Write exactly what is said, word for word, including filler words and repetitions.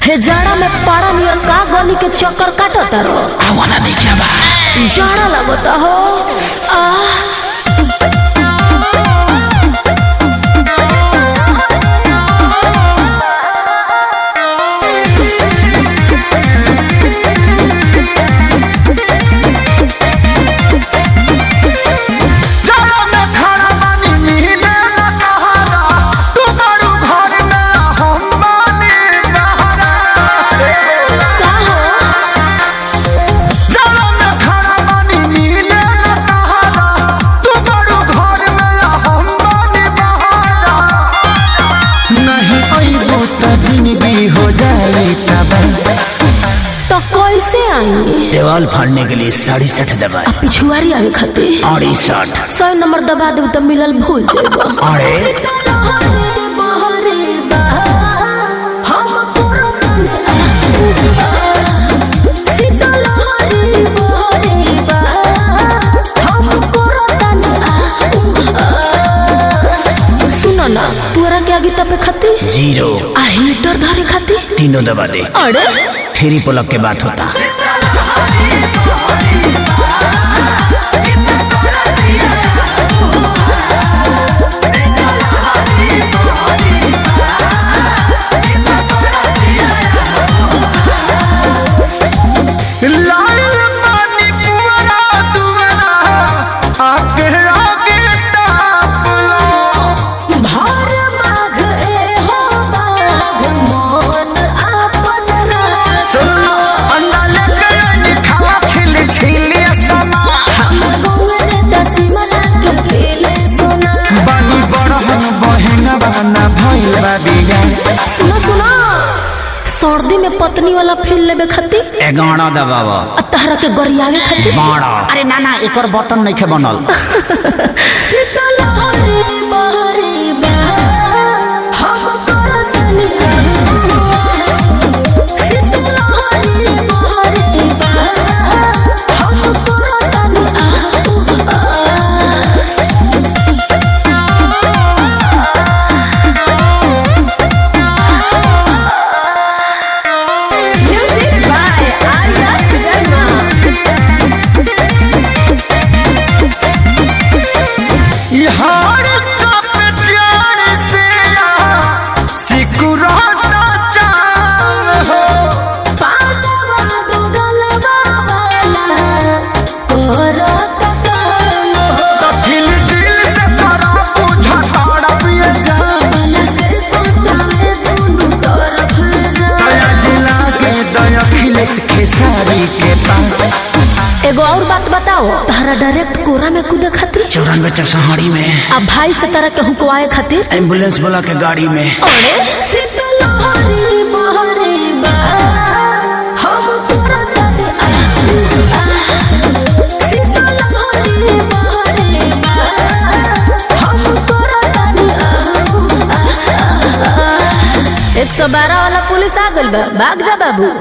हे जाड़ा में पाड़ा नियर का गली के चक्कर काटता रो आवाना नीचे बा जाड़ा लगता हो आ हो जाए तो कैसे आई देवाल फाड़ने के लिए साढ़े साठ दबा पिछुआरी आवे खातिर अड़ी साठ सौ नंबर दबा दे तो मिलल भूल जाएगा अरे सुनो ना तोरा के आगे तपे खातिर जीरो आ हीटर धरे खातिर तीनों दबा दे। अरे थ्री पुलअप के बात होता सुनो सुनो सर्दी में पत्नी वाला फील लेबे खातिर एगारह दबावा तहरा के गरियावे खातिर बारह अरे ना ना एक और बटन नहीं खे बनल एगो और बात बताओ तारा डायरेक्ट कोरा में कूदे खातिर चौरानवे चरसहाड़ी में अब भाई से तारा के हुकवाए खातिर एम्बुलेंस बोला के गाड़ी में अरे एक सौ बारह वाला पुलिस आ गइल बा भाग जा बाबू।